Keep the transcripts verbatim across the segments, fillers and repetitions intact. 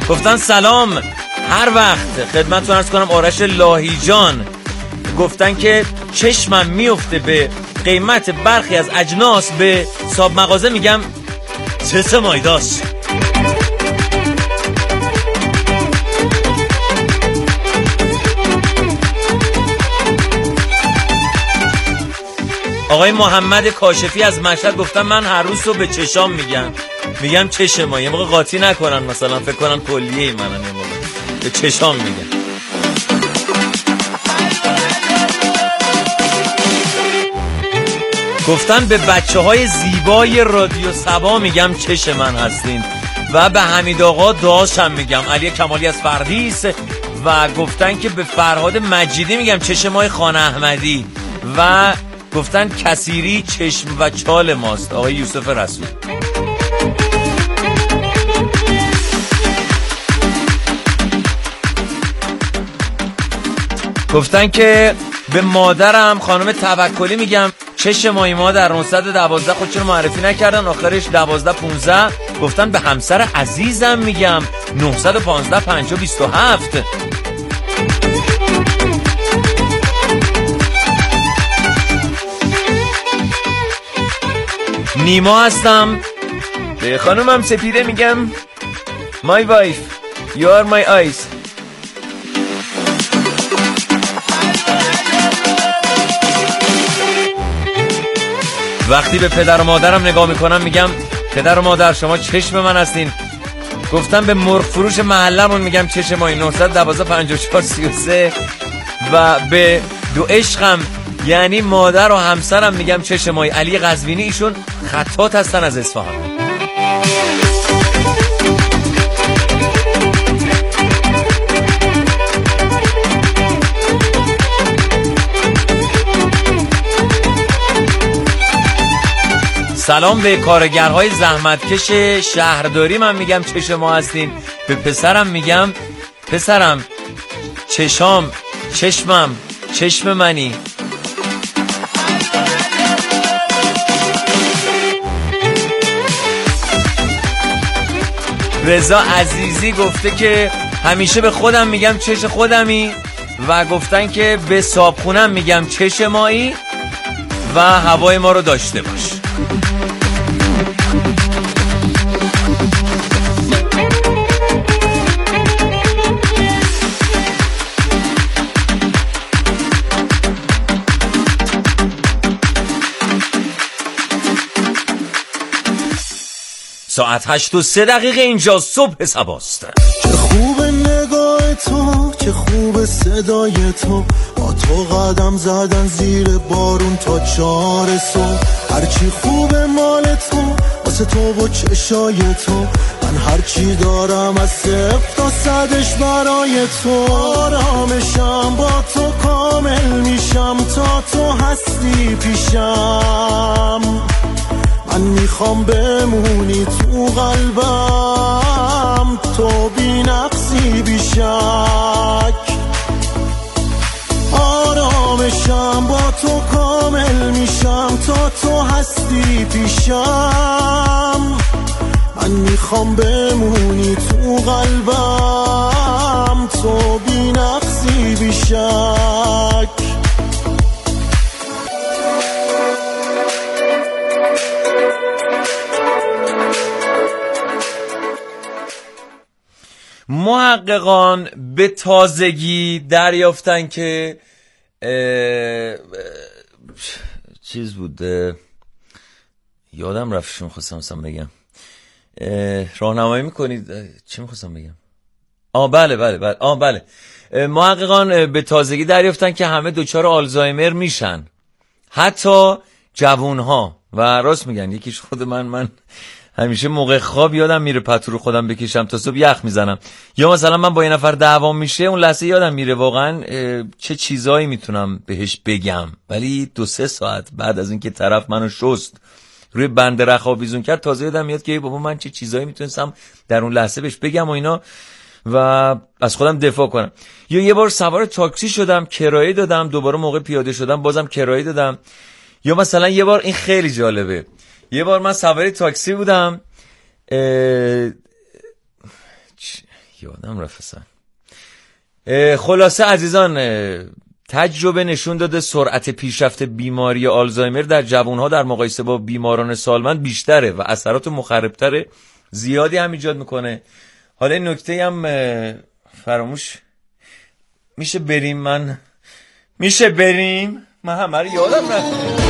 گفتن سلام، هر وقت خدمتتون عرض کنم آرش لاهیجان. گفتن که چشمم میفته به قیمت برخی از اجناس به صاحب مغازه میگم سس مایداست. آقای محمد کاشفی از مشهد گفتن من هر روز رو به چشام میگم میگم چشم ما، یه موقع قاطی نکنن مثلا فکر کنن کلیه ای منن، یه موقع به چشام میگم. گفتن به بچه های زیبای رادیو سبا میگم چش من هستین و به حمید آقا داشتم میگم، علی کمالی از فردیس و گفتن که به فرهاد مجیدی میگم چشم های خانه احمدی و گفتن کثیری چشم و چال ماست آقای یوسف رسول. گفتن که به مادرم خانم توکلی میگم چشم مای مادر نهصد و دوازده خود چرا معرفی نکردن آخرش دوازده پانزده. گفتن به همسر عزیزم میگم نهصد و پانزده پنجاه بیست و هفت. نیما هستم، به خانومم سپیده میگم my wife you are my eyes. وقتی به پدر و مادرم نگاه میکنم میگم پدر و مادر شما چشم من هستین. گفتم به مرغ فروش محلمون میگم چشم مایی نهصد و دوازده پنجاه و چهار سی و سه و به دو عشقم یعنی مادر و همسرم میگم چشم مایی علی قزوینی، ایشون خطاط هستن از اصفهان. سلام به کارگرهای زحمتکش شهرداری من میگم چشم ما هستین. به پسرم میگم پسرم چشام چشمم چشم منی. رضا عزیزی گفته که همیشه به خودم میگم چش خودمی و گفتن که به صابخونم میگم چش مایی و هوای ما رو داشته باش. ساعت هشت و سه دقیقه اینجا صبح سباست. چه خوب نگاه تو، چه خوب صدای تو، با تو قدم زدن زیر بارون تا چار صبح. هرچی خوب مال تو، واسه تو و چشای تو، من هرچی دارم از صفر تا صدش برای تو. آرامشم با تو کامل میشم تا تو هستی پیشم. من میخوام بمونی تو قلبم، تو بی نقصی بی شک. آرامشم با تو کامل میشم تا تو هستی پیشم. من میخوام بمونی تو قلبم، تو بی نقصی بی شک. محققان به تازگی دریافتن که اه اه چیز بود، یادم رفت شون خواستم مثلا بگم، راهنمایی میکنید چی میخواستم بگم؟ آه بله بله بله آه بله محققان به تازگی دریافتن که همه دچار آلزایمر میشن، حتی جوانها. و راست میگن، یکیش خود من من همیشه موقع خواب یادم میره پتو رو خودم بکشم تا صبح یخ میزنم، یا مثلا من با یه نفر دعوام میشه اون لحظه یادم میره واقعا چه چیزایی میتونم بهش بگم، ولی دو سه ساعت بعد از اینکه طرف منو شست روی بند رخاویزون کرد تازه یادم میاد که بابا من چه چیزایی میتونستم در اون لحظه بهش بگم و اینا و از خودم دفاع کنم. یا یه بار سوار تاکسی شدم کرایه دادم، دوباره موقع پیاده شدم بازم کرایه دادم. یا مثلا یه بار این خیلی جالبه، یه بار من سوار تاکسی بودم اه... یادم رفت اصلا. خلاصه عزیزان، تجربه نشون داده سرعت پیشرفت بیماری آلزایمر در جوانها در مقایسه با بیماران سالمند بیشتره و اثرات مخربتر زیادی هم ایجاد میکنه. حالا این نکته هم فراموش میشه بریم من میشه بریم من همه رو یادم رفت.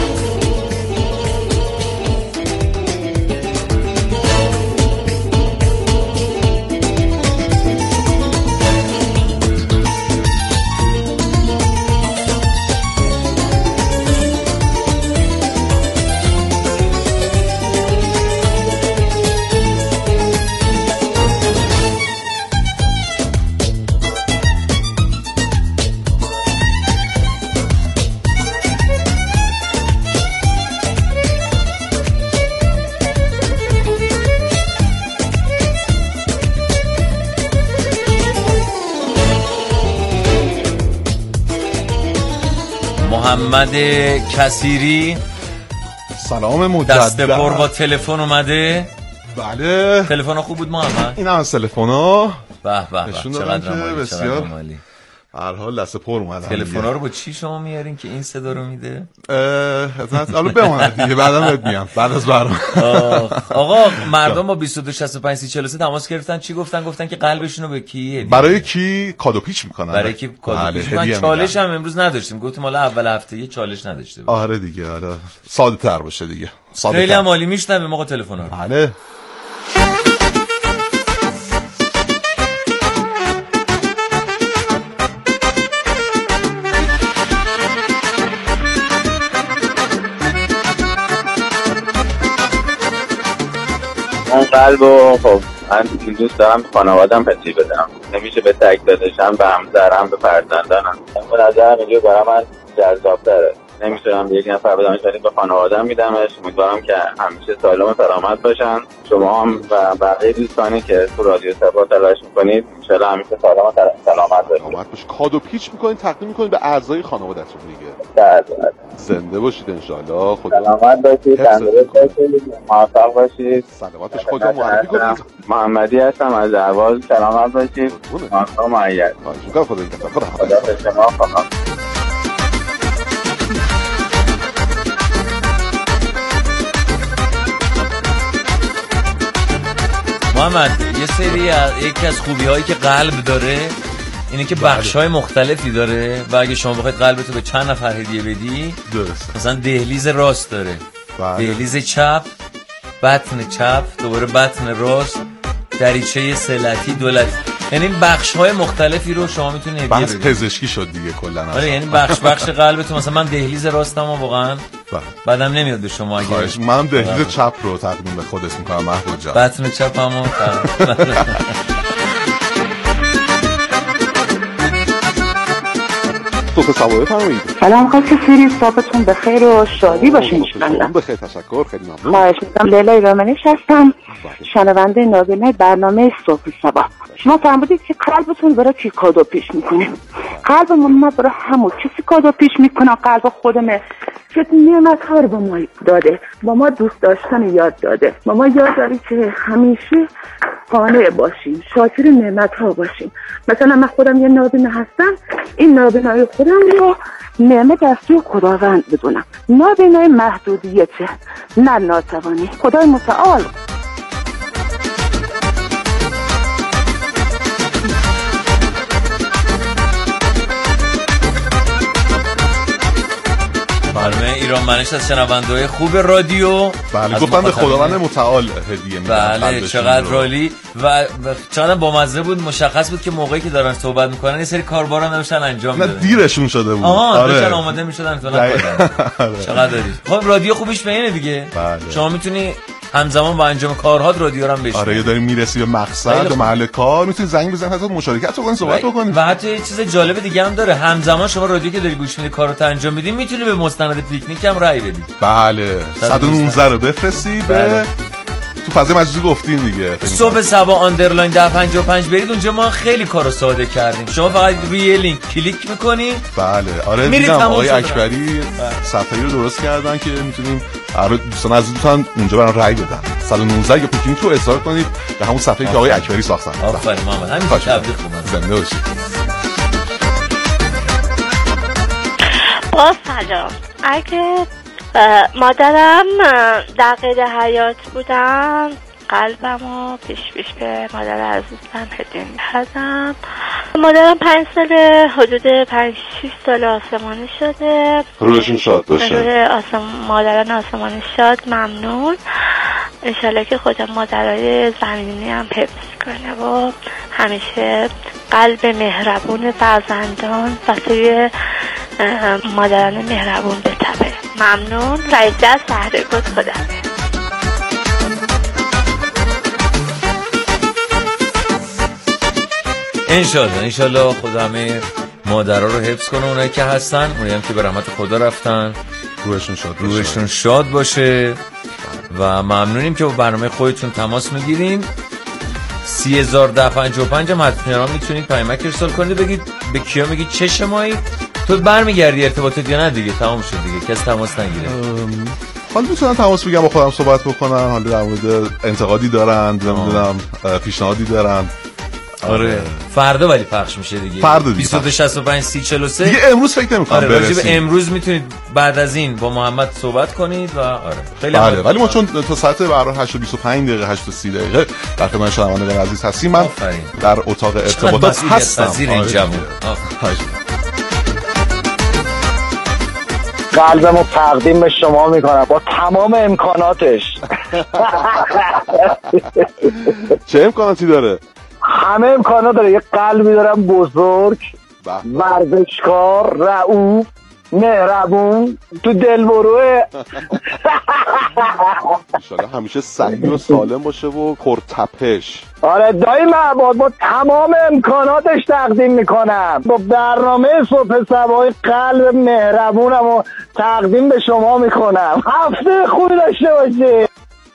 محمد کثیری، سلام مجدد. دست پر با تلفن اومده. بله تلفن خوب بود محمد. این هم از تلفن به به به چقدر مالی بسیار مالی. هر حال دست پر اومده. تلفن ها رو با چی شما میارین که این صدا رو میده؟ حالا بمونه دیگه بعدم بهت میگم بعد از برنامه. آقا مردم با بیست و دو شصت و پنج سی چهل و سه تماس گرفتن، چی گفتن؟ گفتن که قلبشون رو به کی؟ برای کی کادو پیچ میکنن؟ برای کی کادو پیچ میکنن؟ چالش هم امروز نداشتیم، گفتیم حالا اول هفته یه چالش نداشته باشه. آره دیگه، آره ساده تر باشه دیگه. خیلی هم عالی میشنویم آقا تلفن ها. بله. من قلب و خب من دوست دارم خانوادم پسی بدم، نمیشه به تک دادشم، به همسرم، به فرزندانم. به نظرم اینجا برای من جذاب تره، نمیتونم یک نفر بدمش ولی به خانوادم میدمش. امیدوارم که همیشه سالم و سلامت باشن، شما هم و بقیه دوستانی که تو رادیو سبا تلاش میکنید انشالله همیشه سالم و سلامت باشید. کادو پیچ میکنید تقدیم میکنید به اعضای خانوادتون دیگه. بله. زنده باشید انشالله. خدا سلامت باشید، تندرست باشید، موفق باشید. سلامتش خودتون معرفی کنید. محمدی هستم از اهواز. سلامت باشید. موفق و مؤید. خدا خدا خدا خدا به شما. خدا. محمد یه سری یکی از خوبی هایی که قلب داره اینه که بخش های مختلفی داره و اگه شما بخواید قلبتو به چند نفر هدیه بدی، درست، مثلا دهلیز راست داره، بله. دهلیز چپ، بطن چپ، دوباره بطن راست، دریچه سلتی دولتی، یعنی بخش های مختلفی رو شما میتونید هدیه بدید. بحث پزشکی شد دیگه کلا. آره یعنی بخش بخش قلبتو، مثلا من دهلیز راستم واقعا بعدم نمیاد به شما. اگه منم دهلیز چپ رو تقدیم به خودت میکنم محمود جان. بطن چپمو صبح سواره فرمایید. سلام خیلی کثیری، صبحتون بخیر و شادی باشین. شما بخیر، تشکر، خیلی ممنون. خواهش می‌کنم. لیلا ایرانمنش هستم، شنونده نابینای برنامه صبح صبح. شما فرمودید که قلبتون برای کی کادو پیش میکنه؟ قلب ما برای همون کسی کادو پیش میکنه، قلب خودمه که نعمت ها رو به ما داده، با ما دوست داشتن یاد داده، با ما یاد داری که همیشه قانع باشیم، شاکر نعمت ها باشیم. مثلا من خودم یه نابینا هستم، این نابینای خودم رو نعمت دستی خداوند بدونم، نابینای محدودیته نه ناتوانی، خدای متعال. برنامه ایران منش از شنونده‌های خوب رادیو. بله گفتم به خداوند متعال هدیه میدم. بله چقدر رالی و چقدر بامزه بود. مشخص بود که موقعی که دارن صحبت میکنن یه سری کاربارا نمیشن انجام بدن، نه دیرشون شده بود. آره داشتن آماده میشدن تو نکنن. چقدر داری خب رادیو خوبیش به اینه دیگه. بله. شما میتونی همزمان با انجام کارهات رادیو رو هم بشنوی. آره یه داریم میرسی به مقصد، به محل کار، میتونی زنگ بزنی، حتی مشارکت کنی، صحبت بکنی. و حتی یه چیز جالب دیگه هم داره، همزمان شما رادیو که داری گوش میدی کارات انجام میدی، میتونی به مستند پیکنیک هم رای بدی. بله صد و نوزده رو بفرستی به تو فضای مجازی گفتین دیگه. صبح سبا آندرلاین ده پنجاه و پنج برید اونجا، ما خیلی کارو ساده کردیم. شما فقط روی یه لینک کلیک میکنی. بله آره دیدم آقای اکبری صفحه‌ای رو درست کردن که میتونیم برای دوستان عزیزتون اونجا برام رای بدن. صد و نوزده یا پیکینگ رو اصرار کنید به همون صفحه‌ای که آقای اکبری ساختن. آفرین محمد، همین تبلیغ خوبه. زنده باشید. با سلام. اگه مادرم در قید حیات بودم قلبمو پیش پیش به مادر عزیزم هدیه می‌کردم. مادرم پنج ساله، حدود پنج شش سال آسمانی شده. روشون شاد باشه. روی آسم... مادران آسمانی شاد. ممنون. انشالله که خدا مادرای زمینی هم حفظ کنه و همیشه قلب مهربون فرزندان واسه مادران مهربون بتپه. ممنون. رئیسه از شهرگود. خدا انشالله انشالله خدا همه مادرها رو حفظ کنه، اونایی که هستن، اونایی هم که به رحمت خدا رفتن روحشون شاد باشه. روحشون شاد باشه. و ممنونیم که با برنامه خودتون تماس میگیرین. سی هزار ده پنجاه و پنج هم حتما میتونید پیامک ارسال کنید، بگید به کیا میگید چه شمایی. تو برمیگردی ارتباطات یا نه دیگه؟ تمام شد دیگه، کسی تماس نگیره. حالا میتونن تماس بگیرن، با خودم صحبت بکنن، حالا در مورد انتقادی دارن، نمیدونم پیشنهادی دارن. آره فردا ولی پخش میشه دیگه. فردا دیگه بیست و دو شصت و پنج سی چهل و سه دیگه. امروز فکر نمی‌کنم آره برسیم. راجب امروز میتونید بعد از این با محمد صحبت کنید و آره خیلی بله. ولی ما چون تا ساعت برای هشت و بیست و پنج دقیقه هشت و سی دقیقه در خدمت شنوندگان عزیز هستیم. من آفرین. در اتاق ارتباطات هستم. آره قلبمو تقدیم به شما میکنم با تمام امکاناتش. چه امکاناتی داره؟ همه امکانات داره. یه قلبی دارم بزرگ، ورزشکار، رؤوف، مهربون، تو دلبروه. انشالله همیشه صحیح و سالم باشه و پرتپش. آره دایی معباد با تمام امکاناتش تقدیم میکنم. با برنامه صبح سبای قلب مهربونم و تقدیم به شما میکنم. هفته خوبی داشته باشی.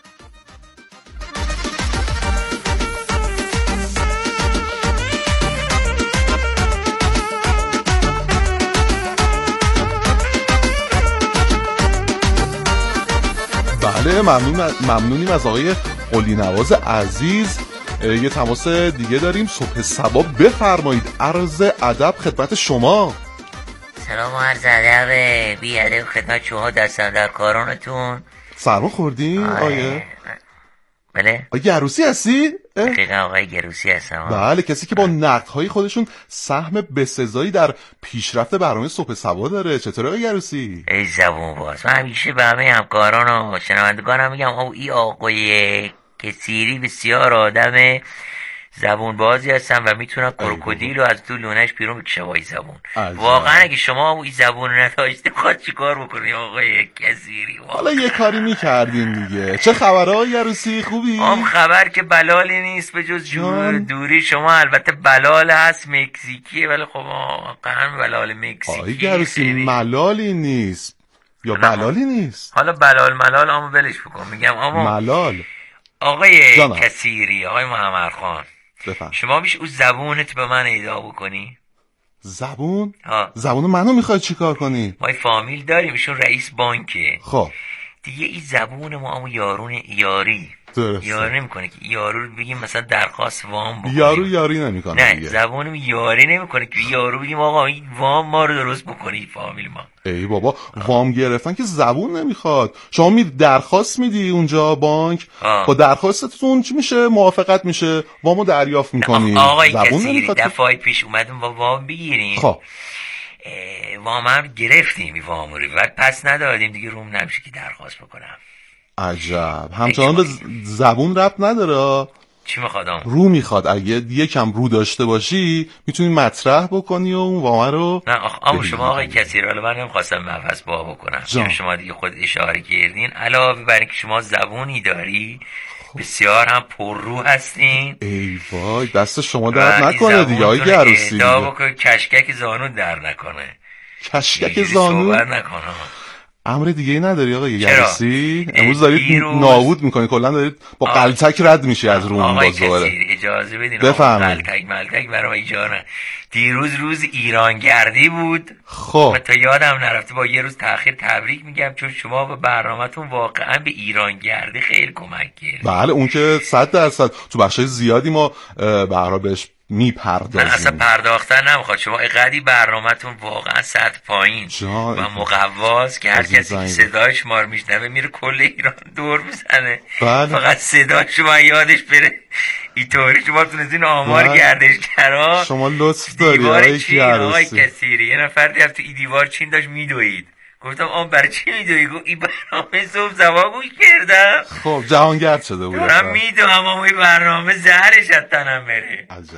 بله ممنون ممنونیم از آقای قلی نواز عزیز. یه تماس دیگه داریم. صبح صبا بفرمایید. عرض ادب خدمت شما. سلام و عرض ادب بی ادب خدمت شما دستم در کارانتون. سرما خوردین آیه؟ بله آقای گروسی هستی؟ دقیقا آقای گروسی هستم. بله کسی که با نقدهای خودشون سهم بسزایی در پیشرفت برنامه صبح صبا داره. چطوره آقای گروسی؟ ای زبون باز. من همیشه به همه همکاران و شنوندگانم میگم او ای آقای کثیری بسیار آدم زبون بازی هستن و میتونن کروکودیل رو از تو لونش بیرون بکشه با این زبون. واقعا اگه شما این زبون رو نداشته خواهد چیکار بکنی آقای کثیری؟ حالا یه کاری میکردین دیگه. چه خبره آقای گروسی؟ خوبی؟ هم خبر که بلالی نیست به جز دوری شما. البته بلال هست مکزیکیه ولی خب واقعا بلال مکزیکی. آقای گروسی ملالی نیست یا بلالی نیست. حالا بلال ملال اما بلش بکن. میگم اما ملال. آقای کثیری، آقای محمد خان بفهم. شما میشه اون زبونت به من ایدا بکنی؟ زبون؟ ها. زبون منو میخوای چیکار کنی؟ ما فامیل داریم ایشون رئیس بانکه. خب دیگه این زبون ما همون یارون یاری درسته. یاری نمیکنه که یارو رو بگیم مثلا درخواست وام بکنیم. یارو یاری نمیکنه نه دیگه. زبونم یاری نمیکنه که یارو بگیم آقا این وام ما رو درست بکنی فامیل ما. ای بابا وام گرفتن که زبون نمیخواد. شما می درخواست میدی اونجا بانک با درخواستتون چی میشه؟ موافقت میشه وامو دریافت میکنی. آقای کثیری دفعه پیش اومدیم با وام بگیریم. خب وام هم گرفتیم وام رو بعد پس ندادیم دیگه روم نمیشه که درخواست بکنم. عجب. همچنان به زبون ربط نداره. چی میخوادم؟ رو میخواد. اگه یکم رو داشته باشی میتونی مطرح بکنی و اون وامه رو. نه اما شما آقای کثیری حالا من نمیخواستم مفس با بکنم جان. شما دیگه خود اشاره کردین علاوه بر اینکه شما زبونی داری بسیار هم پررو هستین. ای وای دست شما درد نکنه دیگه آقای گروسی. دا بکنه کشکک زانو در نکنه. کشکک زانو صحبت نکنه. امر دیگه ای نداری آقا گرسی؟ امروز دارید دیروز... نابود میکنی، کلا دارید با قلتک رد میشی از روم بازواره. اجازه بدین بفرمایید. قلتک ملتک برای ایجاره. دیروز روز ایرانگردی بود. خب و تا یادم نرفته با یه روز تأخیر تبریک میگم، چون شما به برنامه‌تون واقعا به ایرانگردی خیلی کمک کردید. بله اون که صد درصد تو بخشای زیادی ما به هر حال بهش میپردازیم. من اصلا پرداختن نمیخواد، شما اقدی برنامه‌تون واقعا سطح پایین جا... و مقواست که هر کسی صدای شما رو میشنوه میره کل ایران دور میزنه. بله. فقط صدای شما یادش بره. اینطوری شما تونستین آمار بله. گردشگرا. شما لطف داری آقای آقای کثیری. یه نفر رفت تو ای دیوار چین داشت میدوید، گفتم آن برای چی میدوی؟ گفت این برنامه صبح زوا گوش کردم. خب جهانگرد شده بود. دارم میدوم اما این برنامه زهرش از تنم بره. عجب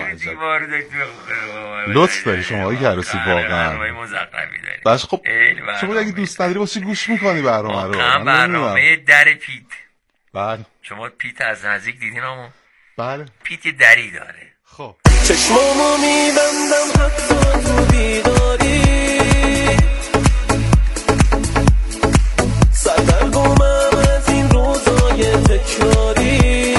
عجب. لطف داری شما آقای گروسی واقعا. برنامه مزخرفی داری. باشه خب شما اگه دوست نداری واسه گوش میکنی برنامه رو؟ واقعا برنامه در پیت. بله. شما پیت از نزدیک دیدین اما؟ بله. پیت دری داره. خب چشمامو میبندم حتی تو بیداری، سردرگمم از این روزای تکراری،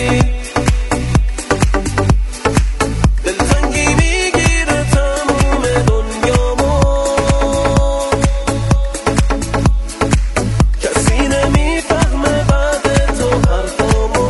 دلتنگی میگیره تموم دنیامو، کسی نمیفهمه بعد تو حرفامو.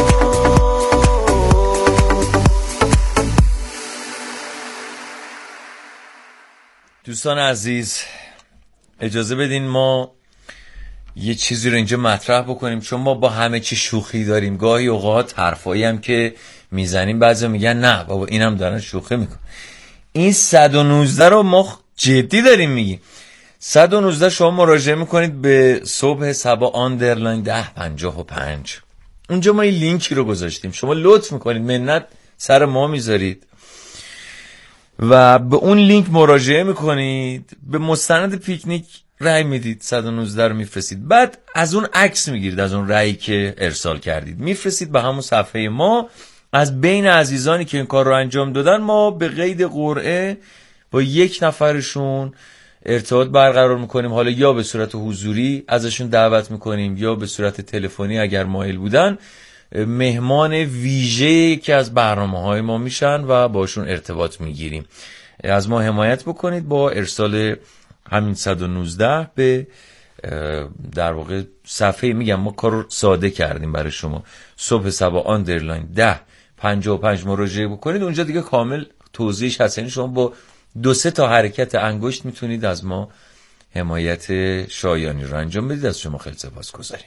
دوستان عزیز اجازه بدین ما یه چیزی رو اینجا مطرح بکنیم، چون ما با همه چی شوخی داریم. گاهی اوقات حرفایی هم که میزنیم بعضی میگن نه بابا اینم دارن شوخی میکن. این صد و نوزده رو ما جدی داریم میگیم. صد و نوزده شما مراجعه میکنید به صبح سبا آندرلاین ده پنجاه و پنج. اونجا ما این لینکی رو گذاشتیم، شما لطف میکنید منت سر ما میذارید و به اون لینک مراجعه میکنید، به مستند پیکنیک رأی میدید، صد و نوزده رو میفرستید، بعد از اون عکس میگیرید، از اون رأیی که ارسال کردید میفرستید به همون صفحه ما. از بین عزیزانی که این کار رو انجام دادن ما به قید قرعه با یک نفرشون ارتباط برقرار میکنیم، حالا یا به صورت حضوری ازشون دعوت میکنیم یا به صورت تلفنی اگر مایل بودن مهمان ویژه که از برنامه‌های ما میشن و باشون ارتباط میگیریم. از ما حمایت بکنید با ارسال همین صد و نوزده به در واقع صفحه، میگم ما کارو ساده کردیم برای شما، صبح سبا آندرلاین ده پنجاه و پنج مراجعه بکنید، اونجا دیگه کامل توضیحش هست. یعنی شما با دو سه تا حرکت انگشت میتونید از ما حمایت شایانی رو انجام بدید. از شما خیلی سپاسگزاریم.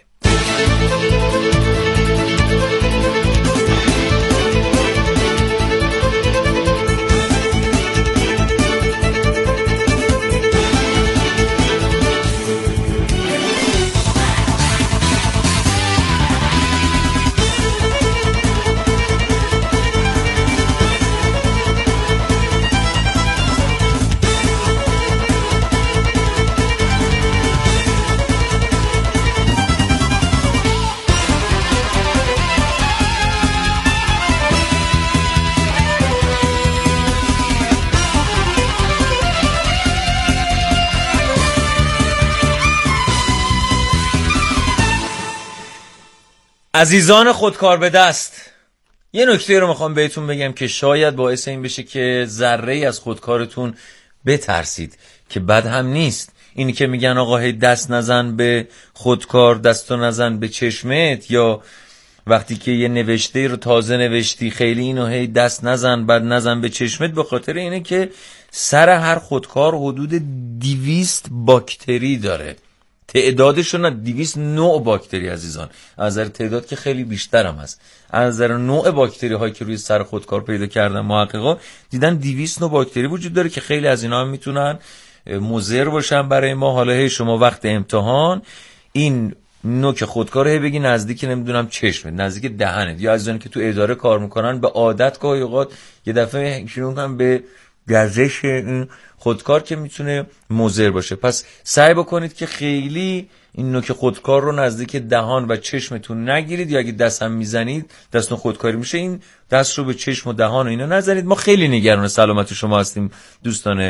عزیزان خودکار به دست، یه نکته رو میخوام بهتون بگم که شاید باعث این بشه که ذره‌ای از خودکارتون بترسید، که بد هم نیست. اینی که میگن آقا هی دست نزن به خودکار، دستو نزن به چشمت، یا وقتی که یه نوشته رو تازه نوشتی خیلی اینو هی دست نزن بعد نزن به چشمت، به خاطر اینه که سر هر خودکار حدود دویست باکتری داره. تعدادشون دویست نوع باکتری عزیزان، از نظر تعداد که خیلی بیشتر هم هست. از نظر نوع باکتری هایی که روی سر خودکار پیدا کردن محققا دیدن دویست نوع باکتری وجود داره که خیلی از اینا هم میتونن مضر باشن برای ما. حالا هی شما وقت امتحان این نوک خودکار هی بگی نزدیک نمیدونم چشمت، نزدیک دهنت، یا عزیزانی که تو اداره کار میکنن به عادت گاهی اوقات یه دفعه شروع میکنن به گزش این خودکار که میتونه مضر باشه. پس سعی بکنید که خیلی این نوک خودکار رو نزدیک دهان و چشمتون نگیرید، یا اگه دست هم میزنید دستون خودکاری میشه، این دست رو به چشم و دهان و اینا نزنید. ما خیلی نگران سلامت شما هستیم دوستان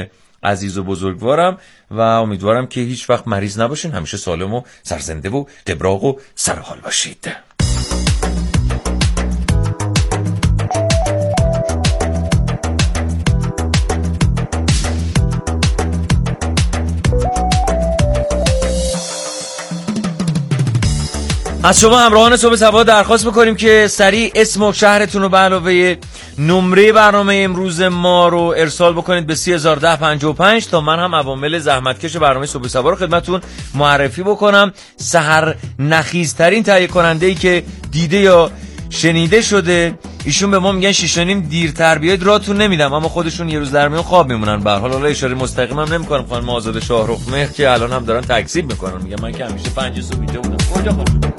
عزیز و بزرگوارم و امیدوارم که هیچ وقت مریض نباشین، همیشه سالم و سرزنده و قبراق و سرحال باشید. از شما همراهان صبح سبا درخواست میکنیم که سریع اسم و شهرتون رو به علاوه نمره برنامه امروز ما رو ارسال بکنید به سی هزار و ده پنجاه و پنج تا من هم عوامل زحمتکش برنامه صبح سبا رو خدمتون معرفی بکنم. سحر نخیزترین تهیه کننده ای که دیده یا شنیده شده، ایشون به ما میگن شش و نیم دیرتر بیاید راهتون نمیدم، اما خودشون یه روز در میون خواب میمونن. به هر حال حالا اشاره مستقیم هم نمیکنم، خانم آزاده شاهرخ مهر که الان هم دارن تکذیب میکنن، میگن من که همیشه پنج صبح اینجا بودم. کجا خودشون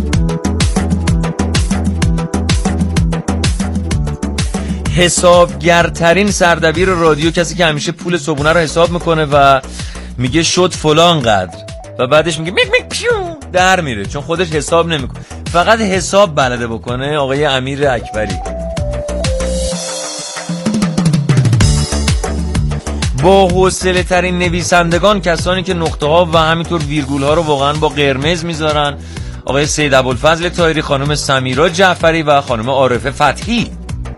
حسابگرترین سردبیر رادیو، کسی که همیشه پول صبحونه رو حساب میکنه و میگه شد فلان قدر و بعدش میگه میک میک پیو در میره، چون خودش حساب نمیکنه، فقط حساب بلده بکنه. آقای امیر اکبری با حوصله ترین نویسندگان، کسانی که نقطه ها و همینطور ویرگول ها رو واقعا با قرمز میذارن، آقای سید ابوالفضل طاهری، خانم سمیرا جعفری و خانم عارفه فتحی.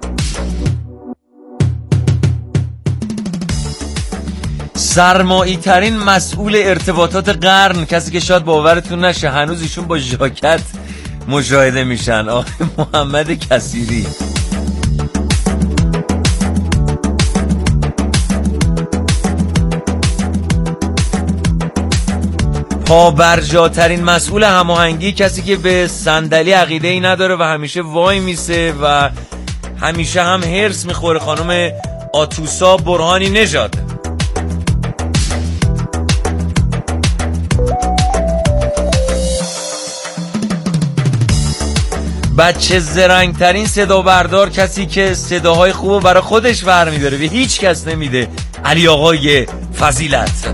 سرمایی ترین مسئول ارتباطات قرن، کسی که شاید باورتون نشه هنوز ایشون با ژاکت مشاهده میشن، آقای محمد کثیری. پابرجاترین مسئول هماهنگی، کسی که به صندلی عقیده ای نداره و همیشه وای میسه و همیشه هم هرس میخوره، خانم آتوسا برهانی نژاد. بچه زرنگترین صدا بردار، کسی که صداهای خوبو برای خودش برمی‌داره و هیچ کس نمیده، علی آقای فضیلت.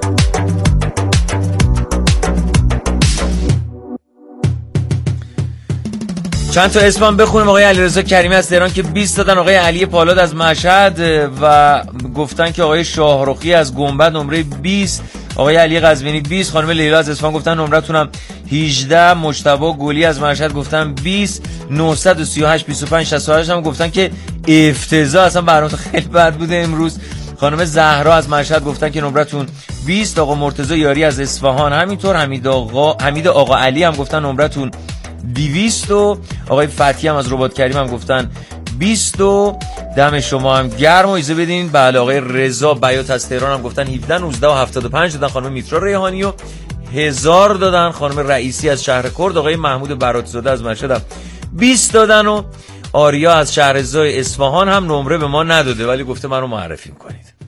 چند تا اسمم بخونم. آقای علیرضا کریمی از تهران که بیست دادن، آقای علی پالاد از مشهد و گفتن که آقای شاهرخی از گنبد نمره بیست، آقای علی قزوینی بیست، خانم لیلا از اصفهان گفتن نمرتونم هجده، مجتبی گلی از مشهد گفتن بیست، نهصد و سی و هشت بیست و پنج شصت و هشت هم گفتن که افتضاح، اصلا برنامه خیلی بد بوده امروز. خانم زهرا از مشهد گفتن که نمرتون بیست، آقا مرتضی یاری از اصفهان همینطور، حمید آقا حمید آقا علی هم گفتن نمرتون دویست و آقای فتحی هم از رباط کریم هم گفتن بیست و دم شما هم گرم و ایزه بدین. بله آقای رضا بیات از تهران هم گفتن هفده، نوزده و هفتاد و پنج دادن، خانم میترا ریحانی و هزار دادن، خانم رئیسی از شهر کرد، آقای محمود براتزاده از مشهد هم بیست دادن و آریا از شهرزای اصفهان هم نمره به ما نداده ولی گفته منو معرفی کنید.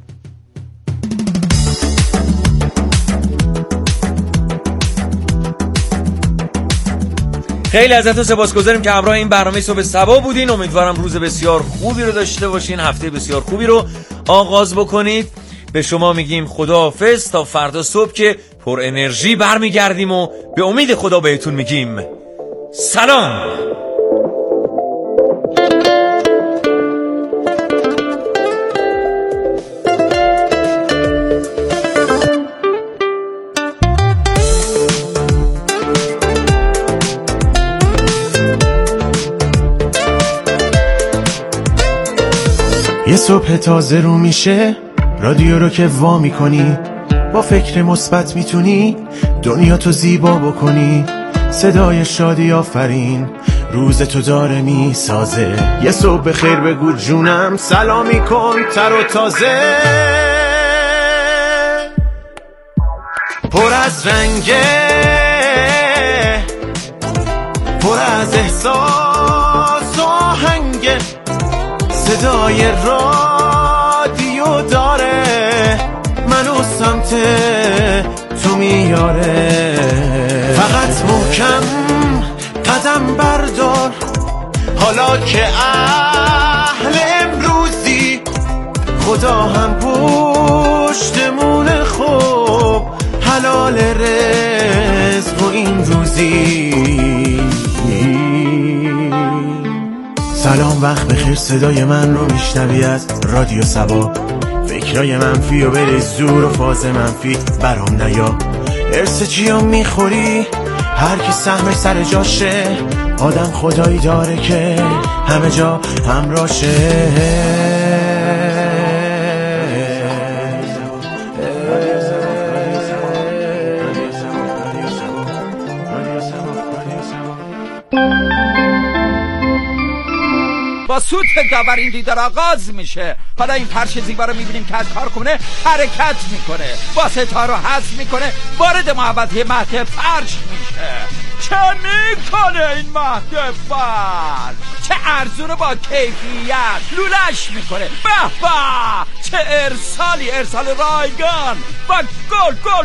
خیلی ازتون سپاسگزاریم که همراه این برنامه صبح سبا بودین. امیدوارم روز بسیار خوبی رو داشته باشین، هفته بسیار خوبی رو آغاز بکنید. به شما میگیم خداحافظ تا فردا صبح که پر انرژی برمیگردیم و به امید خدا بهتون میگیم سلام. یه صبح تازه رو میشه، رادیو رو که وا میکنی، با فکر مثبت میتونی دنیا تو زیبا بکنی. صدای شادی آفرین روز تو داره میسازه. یه صبح بخیر بگو جونم، سلامی کن تر و تازه، پر از رنگه، پر از احساس و آهنگه. صدای رادیو داره منو سمت تو میاره. فقط محکم قدم بردار، حالا که اهل امروزی، خدا هم پشتمون خوب حلال رزق و این روزی. سلام وقت بخیر، صدای من رو میشنوی از رادیو سبا. فکرای منفی و بری زور و فاز منفی برام نیا. ارس چی هم میخوری هر کی سهم سر جاشه، آدم خدایی داره که همه جا همراشه. با سوت داور این دیدار آغاز میشه. حالا این پرش زیبا رو میبینیم که از کارخونه حرکت میکنه، با ستا رو حذف میکنه، وارد محوطه مهد فرش میشه. چه میکنه این مهد فرش؟ چه ارزونه با کیفیت لولش میکنه. به به چه ارسالی، ارسال رایگان و گل گل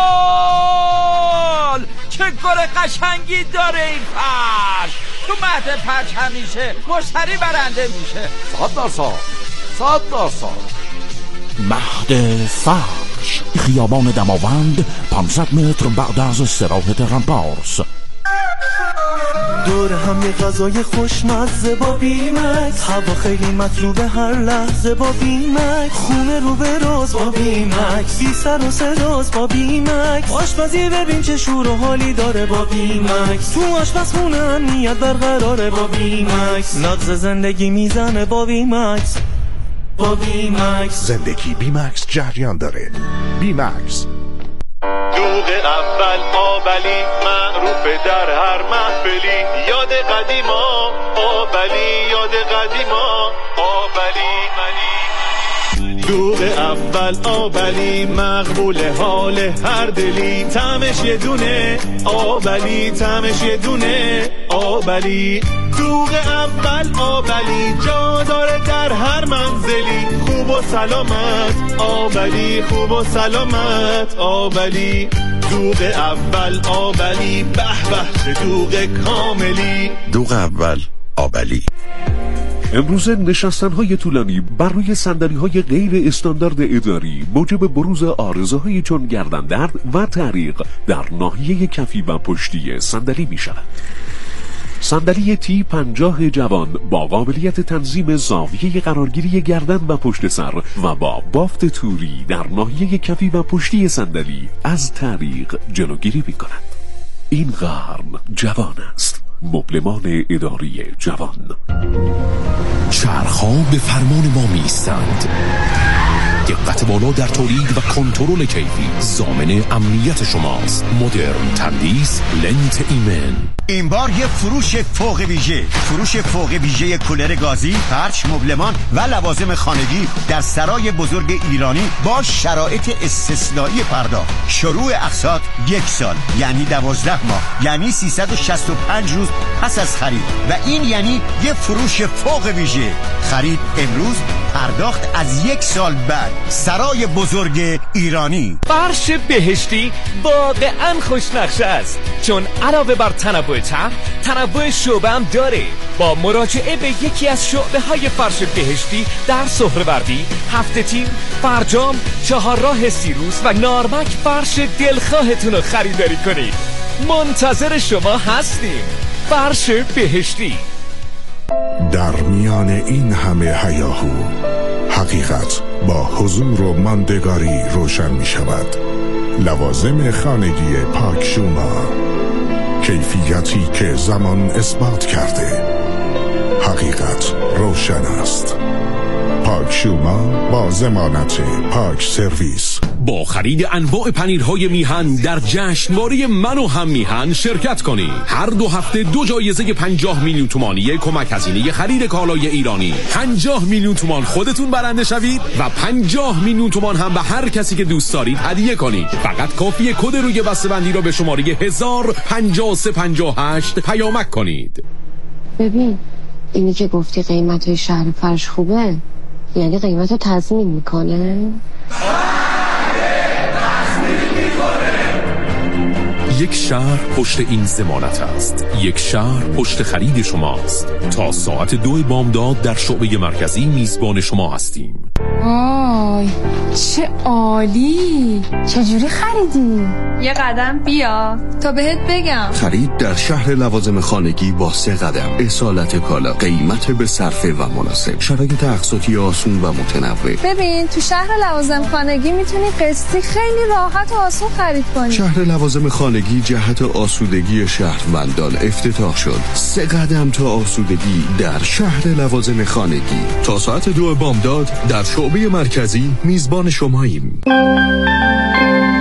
گل. چه گل قشنگی داره این فرش. تو مهد فرش همیشه مشتری برنده میشه. صد درصد صد درصد. مهد فرش، خیابان دماوند، پانصد متر بعد از استراحت رمپارس. دور هم یه غذای خوشمزه با بیمکس، هوا خیلی مطلوبه هر لحظه با بیمکس، خونه رو به راز با بیمکس، بی سر و صداست با بیمکس، آشپزی ببین چه شور و حالی داره با بیمکس، تو آشپزخونه امنیت برقراره با بیمکس، نغز زندگی میزنه با بیمکس. با بیمکس زندگی بیمکس جریان داره. بیمکس دوغ اول آبلی معروفه در هر محفلی، یاد قدیما آبلی، یاد قدیما آبلی. دوغ اول آبلی مقبول حال هر دلی، طعمش یه دونه آبلی، طعمش یه دونه آبلی. دوغ اول آبلی جا داره در هر منزلی، خوب و سلامت آبلی، خوب و سلامت آبلی. دوغ اول آبلی به به چه دوغ کاملی. دوغ اول آبلی. امروزه نشستن‌های طولانی بر روی صندلی‌های غیر استاندارد اداری موجب بروز آرزوهایی چون گردن درد و تعریق در ناحیه کفی و پشتی صندلی می‌شود. صندلی تی پنجاه جوان با قابلیت تنظیم زاویه قرارگیری گردن و پشت سر و با بافت توری در ناحیه کفی و پشتی صندلی از تعریق جلوگیری می‌کند. این قرن جوان است. مبلمان اداری جوان. چرخ‌ها به فرمان ما می‌ایستند. دقت بالا در تولید و کنترل کیفی ضامن امنیت شماست. مدرن تندیس لنت ایمن. این بار یه فروش فوق ویژه، فروش فوق ویژه کولر گازی، فرش، مبلمان و لوازم خانگی در سرای بزرگ ایرانی با شرایط استثنایی پرداخت. شروع اقساط یک سال یعنی دوازده ماه، یعنی سیصد و شصت و پنج روز پس از خرید، و این یعنی یه فروش فوق ویژه. خرید امروز، پرداخت از یک سال بعد. سرای بزرگ ایرانی. فرش بهشتی واقعا خوشنقشه است، چون علاوه بر تنوع طعم، تنوع شعبه هم داره. با مراجعه به یکی از شعبه های فرش بهشتی در سهروردی، هفته تیر، فرجام، چهارراه سیروس و نارمک فرش دلخواهتون رو خریداری کنید. منتظر شما هستیم. فرش بهشتی. در میان این همه هیاهو حقیقت با حضور و ماندگاری روشن می شود. لوازم خانگی پاک شوما، کیفیتی که زمان اثبات کرده. حقیقت روشن است. پاک شوما با ضمانت پاک سرویس. با خرید انواع پنیرهای میهن در جشنواره من و هم میهن شرکت کنید. هر دو هفته دو جایزه پنجاه میلیون تومانی کمک هزینه خرید کالای ایرانی. پنجاه میلیون تومان خودتون برنده شوید و پنجاه میلیون تومان هم به هر کسی که دوست دارید هدیه کنید. فقط کافیه کد روی بسته‌بندی را به شماره هزار و پنجاه و سه پنجاه و هشت پیامک کنید. ببین اینی که گفتی قیمتای شهر فرش خوبه، یعنی قیمت رو تضمین میکنه؟ یک شهر پشت این ضمانت است. یک شهر پشت خرید شماست. تا ساعت دو بامداد در شعبه مرکزی میزبان شما هستیم. آی چه عالی. چجوری خریدی؟ یه قدم بیا تا بهت بگم. خرید در شهر لوازم خانگی با سه قدم. اصالت کالا، قیمت به صرفه و مناسب، شرایط اقساطی آسون و متنوع. ببین تو شهر لوازم خانگی میتونی قسطی خیلی راحت و آسون خرید کنی. شهر لوازم خانگی جهت آسودگی شهروندان افتتاح شد. سه قدم تا آسودگی در شهر لوازم خانگی. تا ساعت دو بامداد در شعبه مرکزی میزبان شماییم.